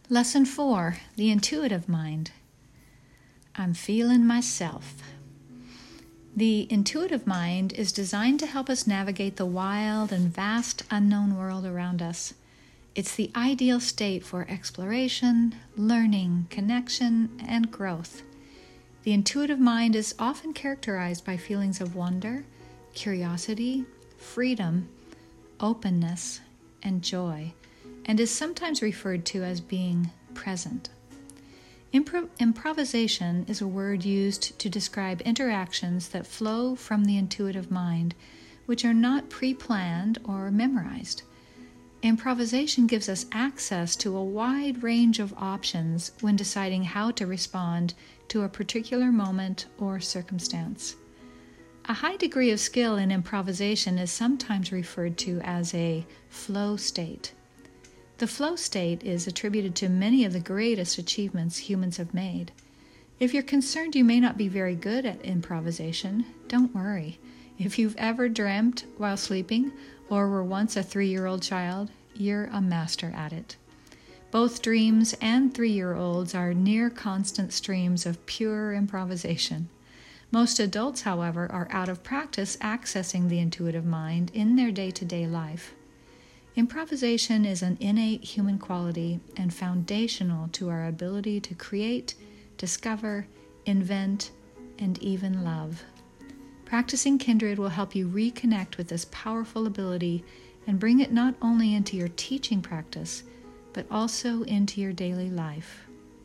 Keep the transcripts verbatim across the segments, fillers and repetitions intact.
Lesson four, the intuitive mind. I'm feeling myself. The intuitive mind is designed to help us navigate the wild and vast unknown world around us. It's the ideal state for exploration, learning, connection, and growth. The intuitive mind is often characterized by feelings of wonder, curiosity, freedom, openness, and joy, and is sometimes referred to as being present. Impro- improvisation is a word used to describe interactions that flow from the intuitive mind, which are not pre-planned or memorized. Improvisation gives us access to a wide range of options when deciding how to respond to a particular moment or circumstance. A high degree of skill in improvisation is sometimes referred to as a flow state. The flow state is attributed to many of the greatest achievements humans have made. If you're concerned you may not be very good at improvisation, don't worry. If you've ever dreamt while sleeping or were once a three-year-old child, you're a master at it. Both dreams and three-year-olds are near constant streams of pure improvisation. Most adults, however, are out of practice accessing the intuitive mind in their day-to-day life. Improvisation is an innate human quality and foundational to our ability to create, discover, invent, and even love. Practicing Kindred will help you reconnect with this powerful ability and bring it not only into your teaching practice, but also into your daily life.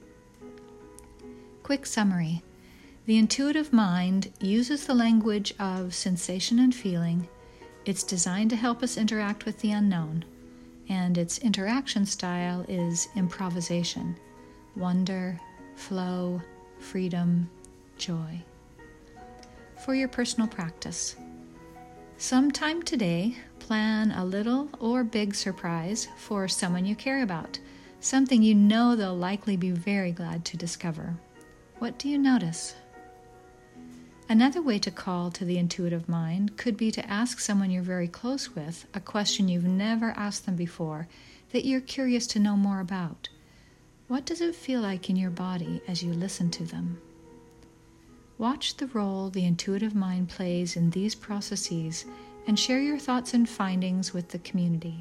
Quick summary. The intuitive mind uses the language of sensation and feeling. It's designed to help us interact with the unknown, and its interaction style is improvisation, wonder, flow, freedom, joy. For your personal practice, sometime today, plan a little or big surprise for someone you care about, something you know they'll likely be very glad to discover. What do you notice? Another way to call to the intuitive mind could be to ask someone you're very close with a question you've never asked them before that you're curious to know more about. What does it feel like in your body as you listen to them? Watch the role the intuitive mind plays in these processes and share your thoughts and findings with the community.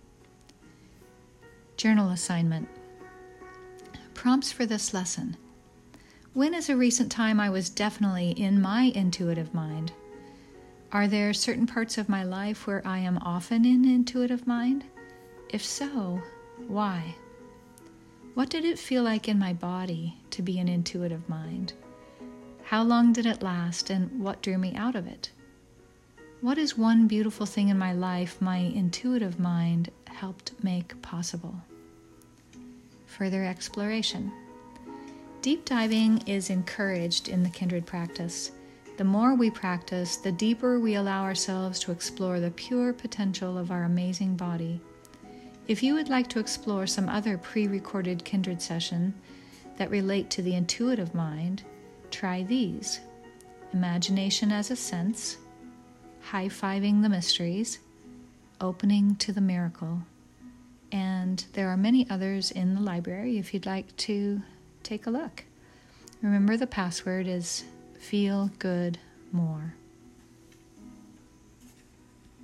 Journal assignment. Prompts for this lesson. When is a recent time I was definitely in my intuitive mind? Are there certain parts of my life where I am often in intuitive mind? If so, why? What did it feel like in my body to be an intuitive mind? How long did it last, and what drew me out of it? What is one beautiful thing in my life my intuitive mind helped make possible? Further exploration. Deep diving is encouraged in the Kindred practice. The more we practice, the deeper we allow ourselves to explore the pure potential of our amazing body. If you would like to explore some other pre-recorded Kindred session that relate to the intuitive mind, try these: imagination as a sense, high-fiving the mysteries, opening to the miracle, and there are many others in the library if you'd like to take a look. Remember, the password is Feel Good More.